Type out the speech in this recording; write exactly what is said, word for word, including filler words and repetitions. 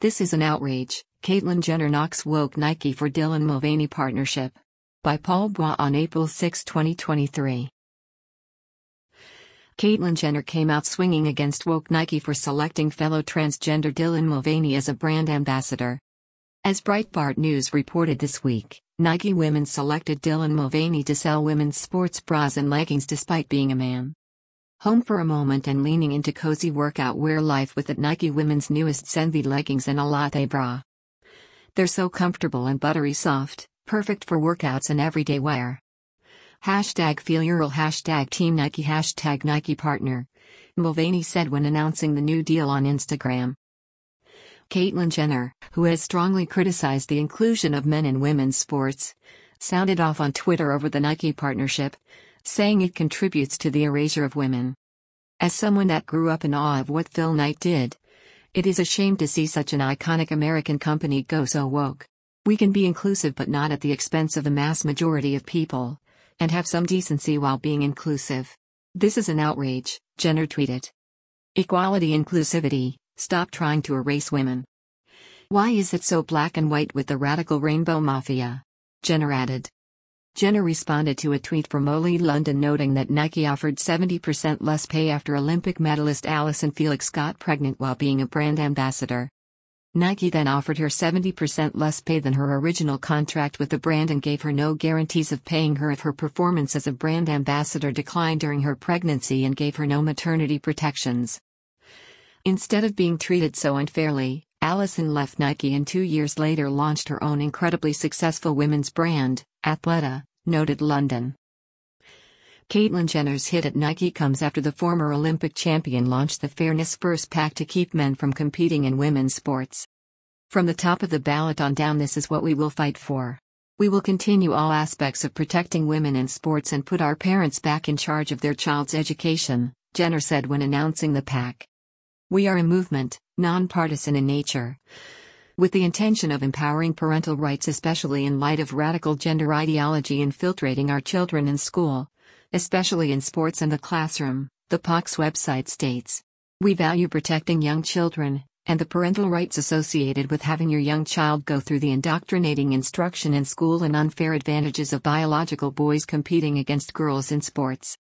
This is an outrage. Caitlyn Jenner knocks woke Nike for Dylan Mulvaney partnership. By Paul Bois on April sixth, twenty twenty-three. Caitlyn Jenner came out swinging against woke Nike for selecting fellow transgender Dylan Mulvaney as a brand ambassador. As Breitbart News reported this week, Nike Women selected Dylan Mulvaney to sell women's sports bras and leggings despite being a man. Home for a moment and leaning into cozy workout wear life with the Nike Women's newest Senvi leggings and a latte bra. They're so comfortable and buttery soft, perfect for workouts and everyday wear. Hashtag feel your role, hashtag Team Nike, hashtag Nike partner, Mulvaney said when announcing the new deal on Instagram. Caitlyn Jenner, who has strongly criticized the inclusion of men in women's sports, sounded off on Twitter over the Nike partnership, saying it contributes to the erasure of women. As someone that grew up in awe of what Phil Knight did, it is a shame to see such an iconic American company go so woke. We can be inclusive but not at the expense of the mass majority of people, and have some decency while being inclusive. This is an outrage, Jenner tweeted. Equality, inclusivity, stop trying to erase women. Why is it so black and white with the radical rainbow mafia? Jenner added. Jenner responded to a tweet from Ollie London noting that Nike offered seventy percent less pay after Olympic medalist Allyson Felix got pregnant while being a brand ambassador. Nike then offered her seventy percent less pay than her original contract with the brand and gave her no guarantees of paying her if her performance as a brand ambassador declined during her pregnancy and gave her no maternity protections. Instead of being treated so unfairly, Allyson left Nike and two years later launched her own incredibly successful women's brand, Athleta, noted London. Caitlyn Jenner's hit at Nike comes after the former Olympic champion launched the Fairness First PAC to keep men from competing in women's sports. From the top of the ballot on down, this is what we will fight for. We will continue all aspects of protecting women in sports and put our parents back in charge of their child's education, Jenner said when announcing the PAC. We are a movement, nonpartisan in nature, with the intention of empowering parental rights, especially in light of radical gender ideology infiltrating our children in school, especially in sports and the classroom, the PAC's website states. We value protecting young children, and the parental rights associated with having your young child go through the indoctrinating instruction in school and unfair advantages of biological boys competing against girls in sports.